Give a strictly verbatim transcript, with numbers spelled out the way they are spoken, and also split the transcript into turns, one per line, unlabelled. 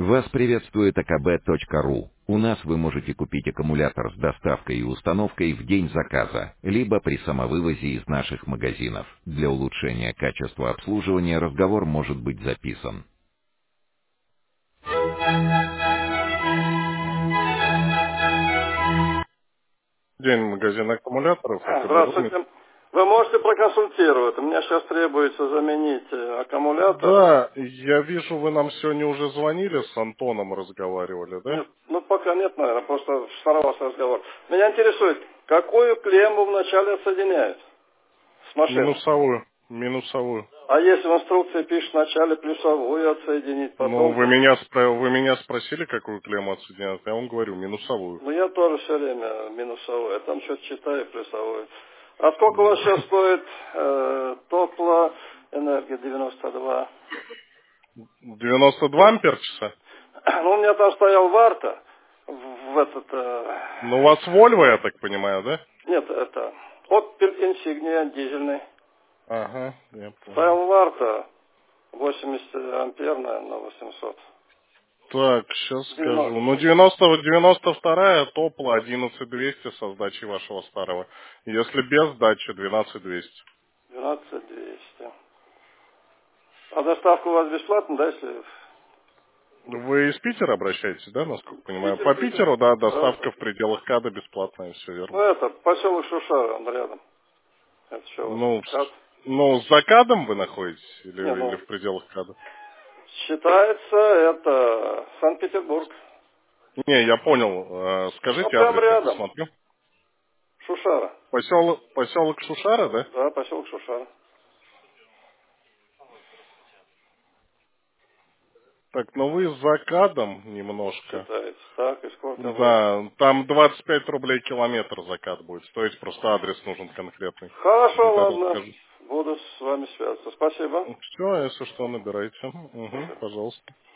Вас приветствует а ка бэ точка ру. У нас вы можете купить аккумулятор с доставкой и установкой в день заказа, либо при самовывозе из наших магазинов. Для улучшения качества обслуживания разговор может быть записан.
День магазин аккумуляторов, АКБ Румит.
Здравствуйте. Вы можете проконсультировать? Мне сейчас требуется заменить э, аккумулятор.
Да, я вижу, вы нам сегодня уже звонили, с Антоном разговаривали, да?
Нет, ну пока нет, наверное, просто сорвался разговор. Меня интересует, какую клемму вначале отсоединяют с машины?
Минусовую, минусовую.
А если в инструкции пишет вначале плюсовую отсоединить,
Ну,
потом...
вы меня, спро- вы меня спросили, какую клемму отсоединять, я вам говорю, минусовую.
Ну я тоже все время минусовую, я там что-то читаю плюсовую. А сколько у вас сейчас стоит э, топла энергия девяносто два?
девяносто два ампер часа?
Ну, у меня там стоял Варта в, в этот... э,
Ну, у вас Volvo, я так понимаю, да?
нет, это... Opel Insignia дизельный.
Ага, я понял.
Стоял Варта восемьдесят амперная на восемьсот.
Так, сейчас скажу. Ну,
девяносто.
девяносто, девяносто вторая топла одиннадцать двести со сдачей вашего старого. Если без сдачи двенадцать двести.
двенадцать двести. А доставка у вас бесплатная, да, если...
Вы из Питера обращаетесь, да, насколько понимаю?
Питер,
По
Питер.
Питеру, да,
Да,
доставка в
да.
пределах КАДа бесплатная, все
Ну,
верно.
это, поселок Шушара, он рядом. Это что у вас?
Ну,
Как?
с- ну, за КАДом вы находитесь или,
Не,
или
ну,
в пределах КАДа?
считается это Санкт-Петербург.
Не, я понял. Э,
Ну,
Скажите
прям
адрес, я
рядом.
посмотрю.
Шушара.
Поселок, поселок Шушара, да?
Да, поселок Шушара.
Так, ну вы за КАДом немножко.
Считается. Так, и сколько вы?
Да, там двадцать пять рублей километр закат будет стоить, просто адрес нужен конкретный.
Хорошо,
Где-то
ладно.
скажу.
Буду с вами связаться. Спасибо.
Все, если что, набирайте. Угу,
Спасибо.
пожалуйста.